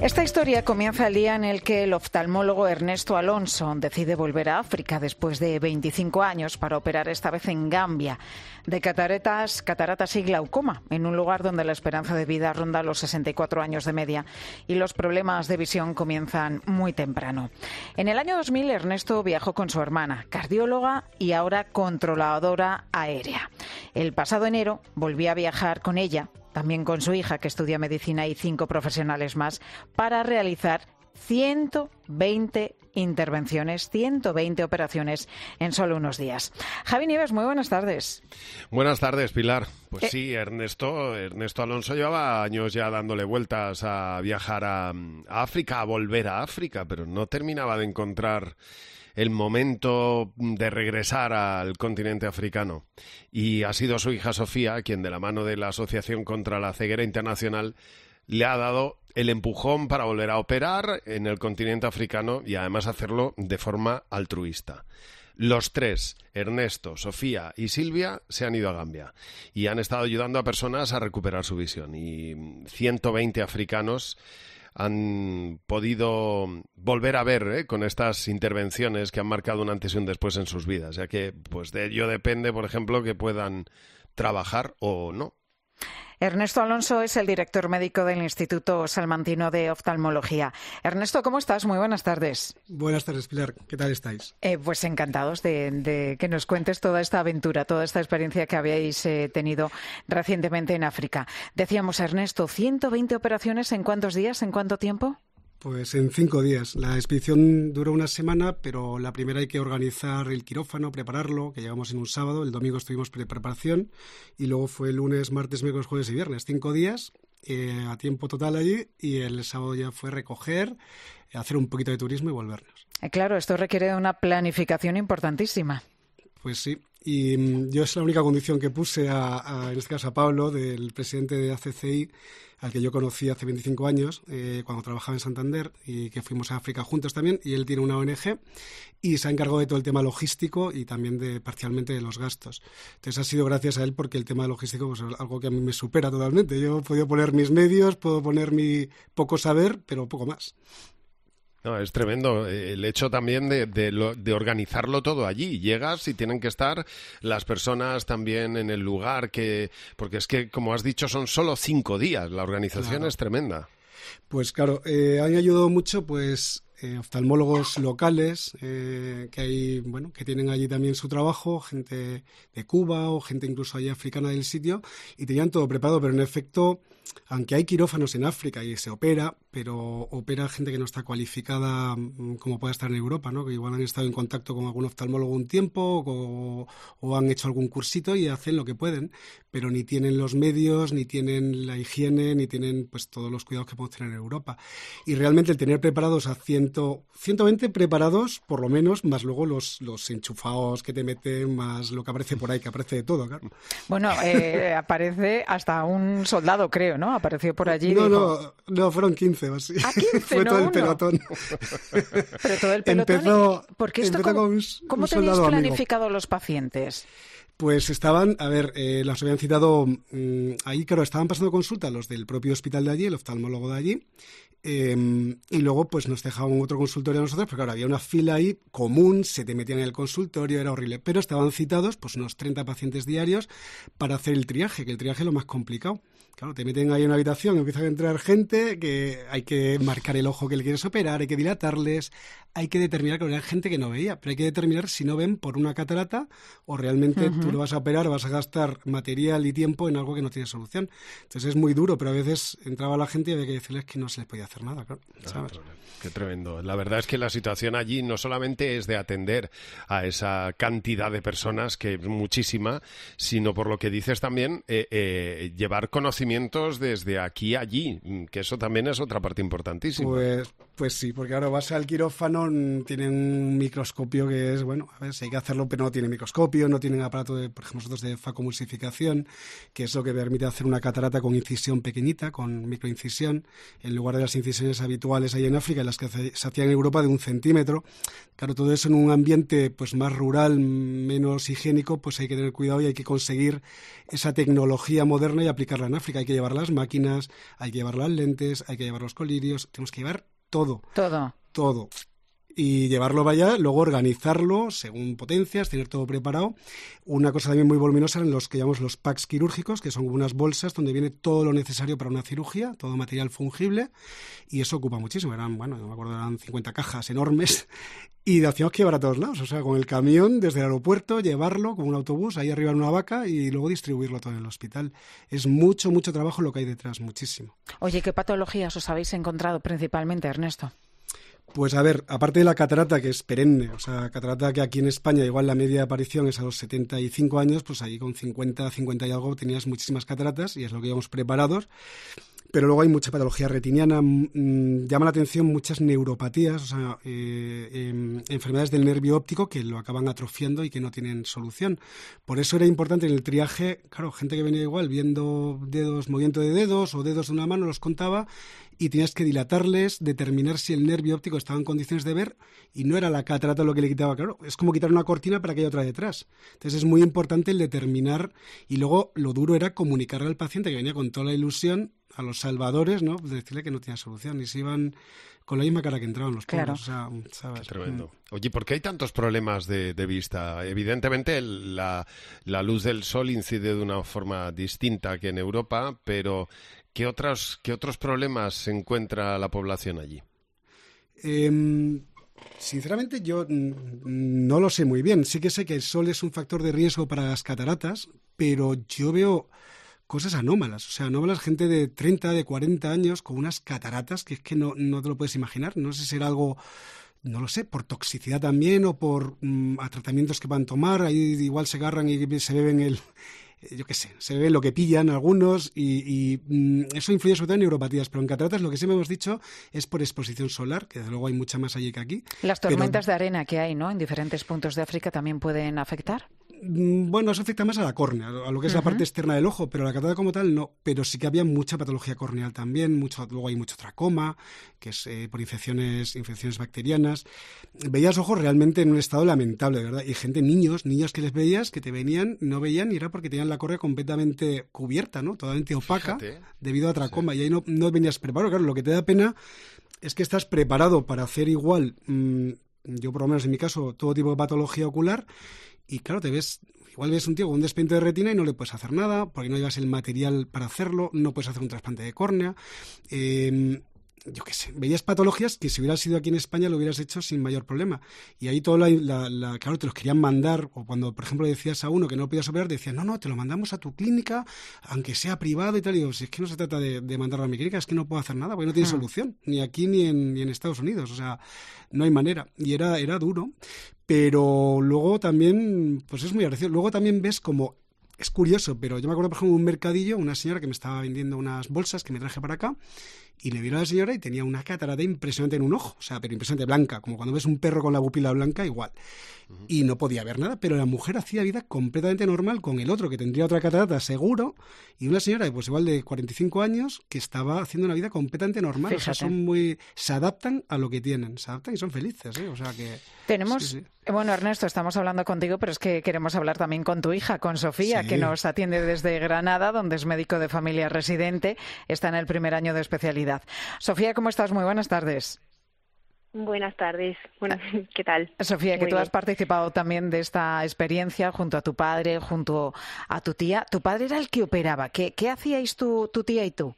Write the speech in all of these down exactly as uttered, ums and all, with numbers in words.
Esta historia comienza el día en el que el oftalmólogo Ernesto Alonso decide volver a África después de veinticinco años para operar esta vez en Gambia de cataratas, cataratas y glaucoma, en un lugar donde la esperanza de vida ronda los sesenta y cuatro años de media y los problemas de visión comienzan muy temprano. En el año dos mil, Ernesto viajó con su hermana, cardióloga y ahora controladora aérea. El pasado enero volvió a viajar con ella, también con su hija, que estudia medicina, y cinco profesionales más, para realizar ciento veinte intervenciones, ciento veinte operaciones en solo unos días. Javi Nieves, muy buenas tardes. Buenas tardes, Pilar. Pues eh... sí, Ernesto, Ernesto Alonso llevaba años ya dándole vueltas a viajar a, a África, a volver a África, pero no terminaba de encontrar el momento de regresar al continente africano. Y ha sido su hija Sofía quien, de la mano de la Asociación contra la Ceguera Internacional, le ha dado el empujón para volver a operar en el continente africano y además hacerlo de forma altruista. Los tres, Ernesto, Sofía y Silvia, se han ido a Gambia y han estado ayudando a personas a recuperar su visión. Y ciento veinte africanos han podido volver a ver ¿eh? con estas intervenciones que han marcado un antes y un después en sus vidas, ya que pues de ello depende, por ejemplo, que puedan trabajar o no. Ernesto Alonso es el director médico del Instituto Salmantino de Oftalmología. Ernesto, ¿cómo estás? Muy buenas tardes. Buenas tardes, Pilar. ¿Qué tal estáis? Eh, pues encantados de, de que nos cuentes toda esta aventura, toda esta experiencia que habéis eh, tenido recientemente en África. Decíamos, Ernesto, ciento veinte operaciones, ¿en cuántos días? ¿En cuánto tiempo? Pues en cinco días. La expedición duró una semana, pero la primera hay que organizar el quirófano, prepararlo, que llegamos en un sábado, el domingo estuvimos pre preparación y luego fue el lunes, martes, miércoles, jueves y viernes. Cinco días eh, a tiempo total allí y el sábado ya fue recoger, hacer un poquito de turismo y volvernos. Eh, claro, esto requiere de una planificación importantísima. Pues sí, y um, yo es la única condición que puse, a, a, en este caso a Pablo, del presidente de A C C I, al que yo conocí hace veinticinco años, eh, cuando trabajaba en Santander, y que fuimos a África juntos también, y él tiene una O N G, y se ha encargado de todo el tema logístico y también de parcialmente de los gastos. Entonces ha sido gracias a él, porque el tema logístico pues, es algo que a mí me supera totalmente. Yo he podido poner mis medios, puedo poner mi poco saber, pero poco más. No, es tremendo el hecho también de, de, lo, de organizarlo todo allí. Llegas y tienen que estar las personas también en el lugar, que porque es que, como has dicho, son solo cinco días. La organización claro. es tremenda. Pues claro, eh, han ayudado mucho pues eh, oftalmólogos locales eh, que hay, bueno, que tienen allí también su trabajo, gente de Cuba o gente incluso allí africana del sitio, y tenían todo preparado, pero en efecto, aunque hay quirófanos en África y se opera, pero opera gente que no está cualificada como pueda estar en Europa, ¿no? Que igual han estado en contacto con algún oftalmólogo un tiempo o, o han hecho algún cursito y hacen lo que pueden, pero ni tienen los medios, ni tienen la higiene, ni tienen pues todos los cuidados que podemos tener en Europa. Y realmente el tener preparados a ciento, ciento veinte preparados, por lo menos, más luego los, los enchufados que te meten, más lo que aparece por ahí, que aparece de todo, claro. Bueno, eh, aparece hasta un soldado, creo, ¿no? Apareció por allí. No, dijo... no, no, fueron quince o así. ¿A quince? Fue no todo uno. el pelotón. Pero todo el pelotón. Empezó, Porque esto, empezó ¿cómo, con un, ¿cómo un tenéis soldado planificado amigo. los pacientes? Pues estaban, a ver, eh, los habían citado mmm, ahí, claro, estaban pasando consulta los del propio hospital de allí, el oftalmólogo de allí, eh, y luego pues nos dejaban otro consultorio a nosotros, porque claro, había una fila ahí común, se te metían en el consultorio, era horrible, pero estaban citados pues unos treinta pacientes diarios para hacer el triaje, que el triaje es lo más complicado. Claro, te meten ahí en una habitación, empiezan a entrar gente que hay que marcar el ojo que le quieres operar, hay que dilatarles, hay que determinar, que era gente que no veía, pero hay que determinar si no ven por una catarata o realmente uh-huh. tú lo vas a operar, vas a gastar material y tiempo en algo que no tiene solución. Entonces es muy duro, pero a veces entraba la gente y había que decirles que no se les podía hacer nada, claro, ¿sabes? Ah, qué tremendo. La verdad es que la situación allí no solamente es de atender a esa cantidad de personas, que es muchísima, sino por lo que dices también, eh, eh, llevar conocimientos desde aquí a allí, que eso también es otra parte importantísima. Pues, Pues sí, porque ahora vas al quirófano, tienen un microscopio que es, bueno, a ver si hay que hacerlo, pero no tiene microscopio, no tienen aparato, de, por ejemplo, nosotros de facomulsificación, que es lo que permite hacer una catarata con incisión pequeñita, con microincisión, en lugar de las incisiones habituales ahí en África, las que se hacían en Europa de un centímetro. Claro, todo eso en un ambiente pues más rural, menos higiénico, pues hay que tener cuidado y hay que conseguir esa tecnología moderna y aplicarla en África. Hay que llevar las máquinas, hay que llevar las lentes, hay que llevar los colirios, tenemos que llevar todo. Todo. Todo. Y llevarlo para allá, luego organizarlo según potencias, tener todo preparado. Una cosa también muy voluminosa en los que llamamos los packs quirúrgicos, que son como unas bolsas donde viene todo lo necesario para una cirugía, todo material fungible, y eso ocupa muchísimo. Eran, bueno, no me acuerdo, eran cincuenta cajas enormes y lo hacíamos que llevar a todos lados. O sea, con el camión desde el aeropuerto, llevarlo con un autobús, ahí arriba en una vaca y luego distribuirlo todo en el hospital. Es mucho, mucho trabajo lo que hay detrás, muchísimo. Oye, ¿qué patologías os habéis encontrado principalmente, Ernesto? Pues a ver, aparte de la catarata, que es perenne, o sea, catarata que aquí en España igual la media de aparición es a los setenta y cinco años, pues ahí con cincuenta, cincuenta y algo tenías muchísimas cataratas y es lo que íbamos preparados. Pero luego hay mucha patología retiniana, mmm, llama la atención muchas neuropatías, o sea, eh, eh, enfermedades del nervio óptico que lo acaban atrofiando y que no tienen solución. Por eso era importante en el triaje, claro, gente que venía igual viendo dedos, movimiento de dedos o dedos de una mano, los contaba y tenías que dilatarles, determinar si el nervio óptico estaba en condiciones de ver y no era la catarata lo que le quitaba, claro, es como quitar una cortina para que haya otra detrás. Entonces es muy importante el determinar y luego lo duro era comunicarle al paciente que venía con toda la ilusión a los salvadores, ¿no? Decirle que no tenía solución y se iban con la misma cara que entraban los pobres. Claro. O sea, ¿sabes? Qué tremendo. Oye, ¿por qué hay tantos problemas de, de vista? Evidentemente el, la, la luz del sol incide de una forma distinta que en Europa, pero ¿qué otros, qué otros problemas se encuentra la población allí? Eh, sinceramente yo no lo sé muy bien. Sí que sé que el sol es un factor de riesgo para las cataratas, pero yo veo cosas anómalas, o sea, anómalas, gente de treinta, de cuarenta años con unas cataratas que es que no, no te lo puedes imaginar. No sé si será algo, no lo sé, por toxicidad también o por um, a tratamientos que van a tomar, ahí igual se agarran y se beben el, yo qué sé, se beben lo que pillan algunos y, y um, eso influye sobre todo en neuropatías, pero en cataratas lo que siempre hemos dicho es por exposición solar, que desde luego hay mucha más allí que aquí. Las tormentas pero, de arena que hay, ¿no?, en diferentes puntos de África también pueden afectar. Bueno, eso afecta más a la córnea, a lo que es uh-huh. la parte externa del ojo, pero la catarata como tal no. Pero sí que había mucha patología corneal también, mucho, luego hay mucho tracoma, que es eh, por infecciones, infecciones bacterianas. Veías ojos realmente en un estado lamentable, de verdad. Y gente, niños, niños que les veías, que te venían, no veían y era porque tenían la córnea completamente cubierta, ¿no? Totalmente opaca, Fíjate. debido a tracoma. Sí. Y ahí no, no venías preparado. Claro, lo que te da pena es que estás preparado para hacer igual, mmm, yo por lo menos en mi caso, todo tipo de patología ocular. Y claro, te ves, igual ves un tío con un despeinte de retina y no le puedes hacer nada, porque no llevas el material para hacerlo, no puedes hacer un trasplante de córnea. Eh, yo qué sé, veías patologías que si hubieras sido aquí en España lo hubieras hecho sin mayor problema. Y ahí todo la, la, la, claro, te los querían mandar, o cuando, por ejemplo, decías a uno que no lo podías operar, decían, no, no, te lo mandamos a tu clínica, aunque sea privado y tal. Y digo, si es que no se trata de, de mandarlo a mi clínica, es que no puedo hacer nada, porque no tiene hmm. solución, ni aquí ni en, ni en Estados Unidos. O sea, no hay manera. Y era, era duro. Pero luego también, pues es muy agradecido. Luego también ves como, es curioso, pero yo me acuerdo, por ejemplo, un mercadillo, una señora que me estaba vendiendo unas bolsas que me traje para acá, y le vieron a la señora y tenía una catarata impresionante en un ojo, o sea, pero impresionante, blanca, como cuando ves un perro con la pupila blanca, igual. Uh-huh. Y no podía ver nada, pero la mujer hacía vida completamente normal con el otro, que tendría otra catarata seguro, y una señora, pues igual de cuarenta y cinco años, que estaba haciendo una vida completamente normal. Fíjate. O sea, son muy, se adaptan a lo que tienen, se adaptan y son felices, ¿eh? O sea que... Tenemos, sí, sí. Bueno, Ernesto, estamos hablando contigo, pero es que queremos hablar también con tu hija, con Sofía, sí. que nos atiende desde Granada, donde es médico de familia residente, está en el primer año de especialidad. Sofía, ¿cómo estás? Muy buenas tardes. Buenas tardes. Bueno, ¿qué tal? Sofía, que Muy tú bien. has participado también de esta experiencia junto a tu padre, junto a tu tía. Tu padre era el que operaba. ¿Qué, qué hacíais tú, tu tía y tú?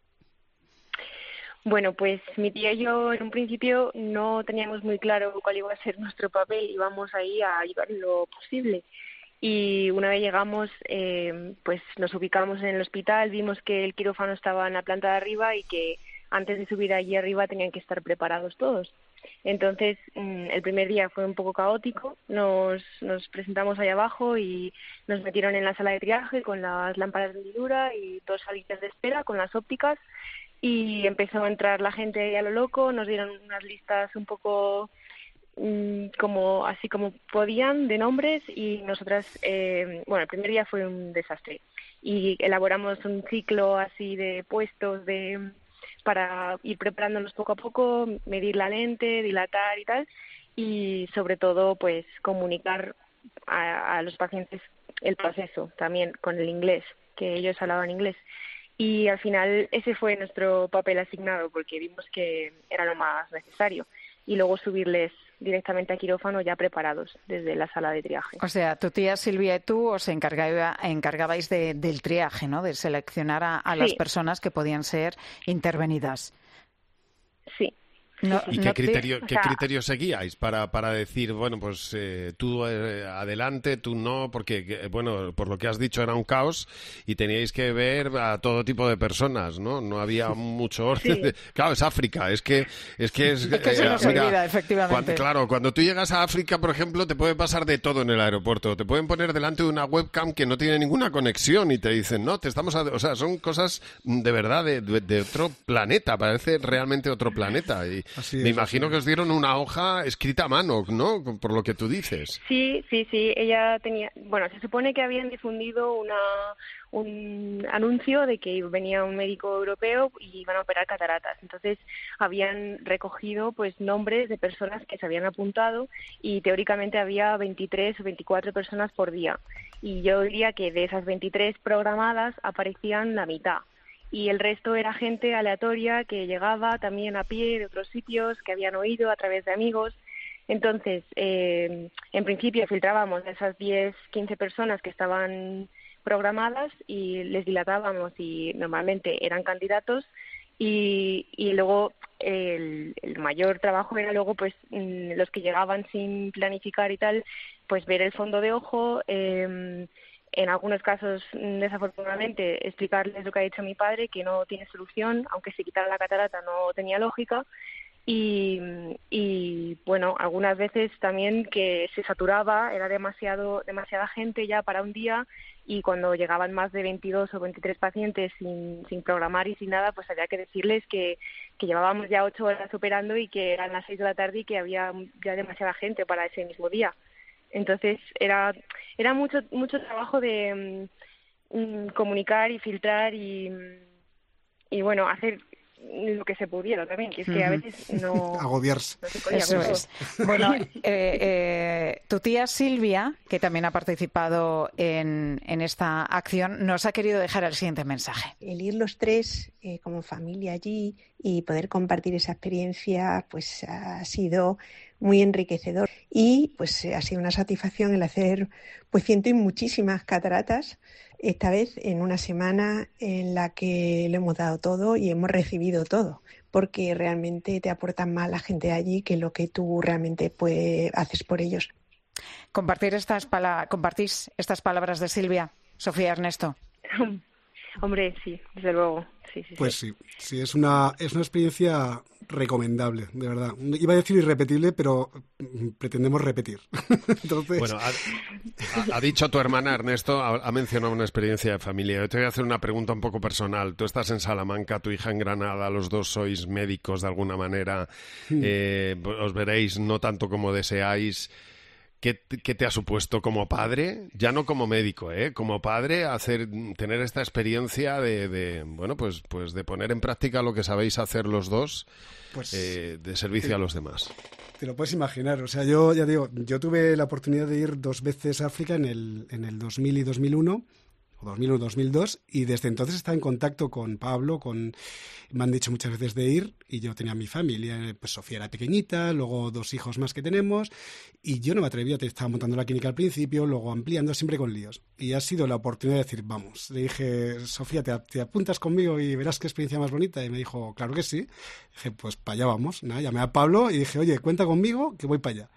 Bueno, pues mi tía y yo en un principio no teníamos muy claro cuál iba a ser nuestro papel, íbamos ahí a ayudar lo posible. Y una vez llegamos, eh, pues nos ubicamos en el hospital, vimos que el quirófano estaba en la planta de arriba y que antes de subir allí arriba tenían que estar preparados todos. Entonces, el primer día fue un poco caótico, nos, nos presentamos ahí abajo y nos metieron en la sala de triaje con las lámparas de hendidura y dos salitas de espera con las ópticas. y empezó a entrar la gente ahí a lo loco, nos dieron unas listas un poco mmm, como así como podían de nombres y nosotras, eh, bueno, el primer día fue un desastre y elaboramos un ciclo así de puestos de para ir preparándonos poco a poco, medir la lente, dilatar y tal, y sobre todo pues comunicar a, a los pacientes el proceso también con el inglés, que ellos hablaban inglés. Y al final ese fue nuestro papel asignado porque vimos que era lo más necesario y luego subirles directamente a quirófano ya preparados desde la sala de triaje. O sea, tu tía Silvia y tú os encargaba, encargabais de, del triaje, ¿no? De seleccionar a, a sí. las personas que podían ser intervenidas. Sí. No, ¿Y qué, no criterio, te... ¿qué criterio seguíais para, para decir, bueno, pues eh, tú eh, adelante, tú no? Porque, bueno, por lo que has dicho era un caos y teníais que ver a todo tipo de personas, ¿no? No había mucho orden. Sí. Claro, es África, es que es... que es, es que eh, se nos mira, olvida, efectivamente. Cuando, claro, cuando tú llegas a África, por ejemplo, te puede pasar de todo en el aeropuerto. Te pueden poner delante de una webcam que no tiene ninguna conexión y te dicen, no, te estamos... A... O sea, son cosas de verdad de, de, de otro planeta, parece realmente otro planeta. Y Así me es, imagino que os dieron una hoja escrita a mano, ¿no? Por lo que tú dices. Sí, sí, sí. Ella tenía... Bueno, se supone que habían difundido una, un anuncio de que venía un médico europeo y iban a operar cataratas. Entonces, habían recogido pues nombres de personas que se habían apuntado y teóricamente había veintitrés o veinticuatro personas por día. Y yo diría que de esas veintitrés programadas aparecían la mitad. Y el resto era gente aleatoria que llegaba también a pie de otros sitios, que habían oído a través de amigos. Entonces, eh, en principio filtrábamos esas diez, quince personas que estaban programadas y les dilatábamos y normalmente eran candidatos y, y luego el, el mayor trabajo era luego pues los que llegaban sin planificar y tal, pues ver el fondo de ojo, eh, en algunos casos, desafortunadamente, explicarles lo que ha dicho mi padre, que no tiene solución, aunque se quitara la catarata no tenía lógica. Y, y bueno, algunas veces también que se saturaba, era demasiado demasiada gente ya para un día y cuando llegaban más de veintidós o veintitrés pacientes sin, sin programar y sin nada, pues había que decirles que, que llevábamos ya ocho horas operando y que eran las seis de la tarde y que había ya demasiada gente para ese mismo día. Entonces era era mucho mucho trabajo de um, comunicar y filtrar y y bueno, hacer lo que se pudiera también, que es que a veces no... Agobiarse. No se podía Eso es. Bueno, eh, eh, tu tía Silvia, que también ha participado en, en esta acción, nos ha querido dejar el siguiente mensaje. El ir los tres eh, como familia allí y poder compartir esa experiencia, pues ha sido muy enriquecedor y pues ha sido una satisfacción el hacer pues ciento y muchísimas cataratas, esta vez en una semana en la que lo hemos dado todo y hemos recibido todo, porque realmente te aportan más la gente de allí que lo que tú realmente pues haces por ellos. Compartir estas pala- ¿Compartís estas palabras de Silvia, Sofía, Ernesto? Hombre, sí, desde luego. Sí, sí, pues sí, sí, sí, es una, es una experiencia recomendable, de verdad. Iba a decir irrepetible, pero pretendemos repetir. Entonces... Bueno, ha, ha dicho tu hermana, Ernesto, ha, ha mencionado una experiencia de familia. Yo te voy a hacer una pregunta un poco personal. Tú estás en Salamanca, tu hija en Granada, los dos sois médicos de alguna manera. Mm. Eh, os veréis no tanto como deseáis. ¿Qué, ¿Qué te ha supuesto como padre? Ya no como médico, ¿eh? Como padre, hacer, tener esta experiencia de, de bueno, pues, pues de poner en práctica lo que sabéis hacer los dos, pues, eh, de servicio te, a los demás. Te lo puedes imaginar. O sea, yo ya digo, yo tuve la oportunidad de ir dos veces a África en el, en el dos mil y dos mil uno. dos mil uno dos mil dos y desde entonces estaba en contacto con Pablo, con me han dicho muchas veces de ir y yo tenía mi familia, pues Sofía era pequeñita, luego dos hijos más que tenemos y yo no me atrevía, te estaba montando la clínica al principio, luego ampliando, siempre con líos y ha sido la oportunidad de decir, vamos, le dije, Sofía, ¿te, te apuntas conmigo y verás qué experiencia más bonita? Y me dijo, claro que sí. Dije, pues para allá vamos. Nada, llamé a Pablo y dije, oye, cuenta conmigo que voy para allá.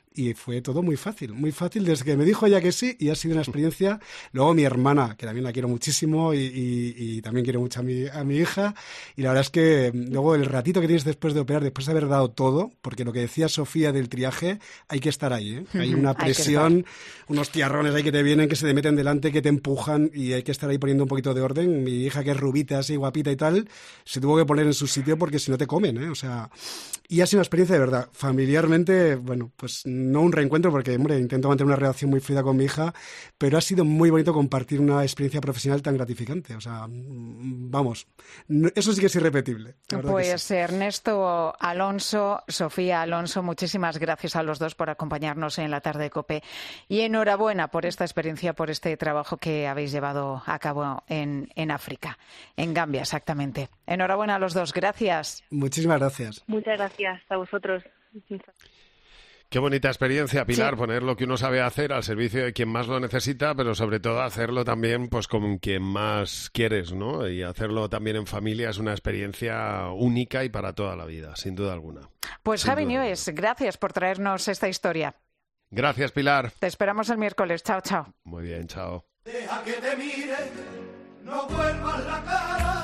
y fue todo muy fácil, muy fácil desde que me dijo ella que sí, y ha sido una experiencia. Luego mi hermana, que también la quiero muchísimo, y, y, y también quiero mucho a mi, a mi hija, y la verdad es que luego el ratito que tienes después de operar, después de haber dado todo, porque lo que decía Sofía del triaje, hay que estar ahí, ¿eh? Hay una presión, unos tiarrones ahí que te vienen, que se te meten delante, que te empujan, y hay que estar ahí poniendo un poquito de orden. Mi hija, que es rubita, así guapita y tal, se tuvo que poner en su sitio porque si no te comen, ¿eh? O sea, y ha sido una experiencia de verdad. Familiarmente, bueno, pues no un reencuentro, porque, hombre, intento mantener una relación muy fluida con mi hija, pero ha sido muy bonito compartir una experiencia profesional tan gratificante. O sea, vamos, eso sí que es irrepetible. Pues sí. Ernesto Alonso, Sofía Alonso, muchísimas gracias a los dos por acompañarnos en la tarde de COPE, y enhorabuena por esta experiencia, por este trabajo que habéis llevado a cabo en, en África, en Gambia exactamente. Enhorabuena a los dos, gracias. Muchísimas gracias. Muchas gracias a vosotros. Qué bonita experiencia, Pilar, sí. Poner lo que uno sabe hacer al servicio de quien más lo necesita, pero sobre todo hacerlo también pues con quien más quieres, ¿no? Y hacerlo también en familia es una experiencia única y para toda la vida, sin duda alguna. Pues Javi Ñues, gracias por traernos esta historia. Gracias, Pilar. Te esperamos el miércoles. Chao, chao. Muy bien, chao. Deja que te mire, no vuelvas la cara.